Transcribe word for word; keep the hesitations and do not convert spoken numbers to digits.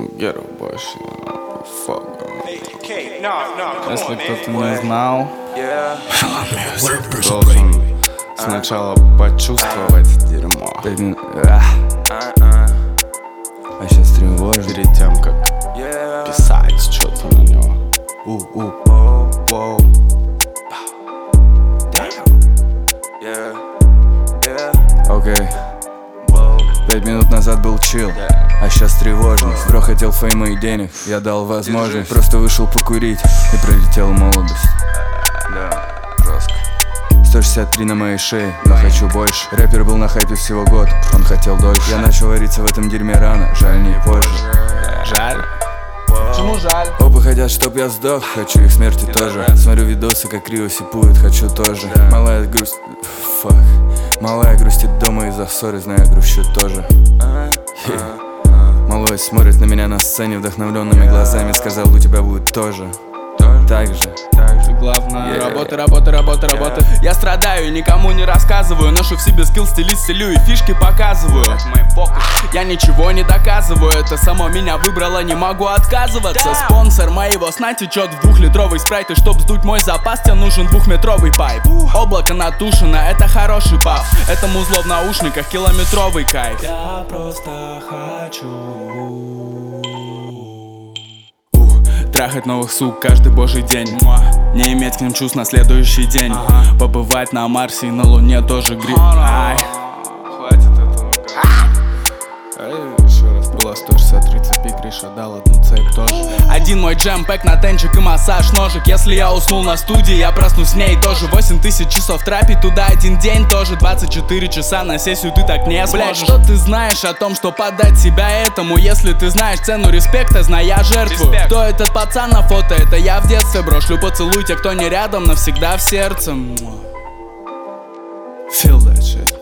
Геру больше. Fuck. Если кто-то не знал, Должен сначала почувствовать дерьмо, Baby, а а сейчас тревожно. перед тем, как писать что-то на него. У-у. Воу. Окей. Пять минут назад был чил, а сейчас тревожность. Бро хотел фейма и денег, я дал возможность. Просто вышел покурить и пролетела молодость. Да, жестко. сто шестьдесят три на моей шее, но хочу больше. Рэпер был на хайпе всего год, он хотел дольше. Я начал вариться в этом дерьме рано, жаль не позже. Жаль. Почему жаль? Оба хотят, чтоб я сдох, хочу их смерти тоже. Смотрю видосы, как Рио сипует, хочу тоже. Малая грусть... Фак. Малая грустит дома из-за ссоры, знаю, грущу тоже. Малой смотрит на меня на сцене вдохновленными глазами, сказал, у тебя будет тоже. Так же. Главное, Yeah. работа, работа, работа, работа. Я страдаю, никому не рассказываю. Ношу в себе скилл, стилист, стилю и фишки показываю. Я ничего не доказываю, это само меня выбрало, не могу отказываться. Спонсор моего сна течет в двухлитровый спрайт. И чтоб сдуть мой запас, тебе нужен двухметровый пайп. Облако натушено, это хороший паф. Это музло в наушниках, километровый кайф. Я просто хочу трахать новых сук каждый божий день. Не иметь к ним чувств на следующий день. ага. Побывать на Марсе и на Луне тоже гри... Ай. Хватит этого. Эй, еще раз. Было сто шестьдесят три цепи, Гриша дал одну цепь тоже. Один мой джем-пэк на тенчик и массаж ножек. Если я уснул на студии, я проснусь с ней тоже. Восемь тысяч часов трапить туда один день тоже. Двадцать четыре часа на сессию ты так не сможешь. Блять, что ты знаешь о том, что подать себя этому? Если ты знаешь цену респекта, знай, я жертвую. Респект. Кто этот пацан на фото? Это я в детстве брошлю. Поцелуйте, кто не рядом, навсегда в сердце. Feel that shit.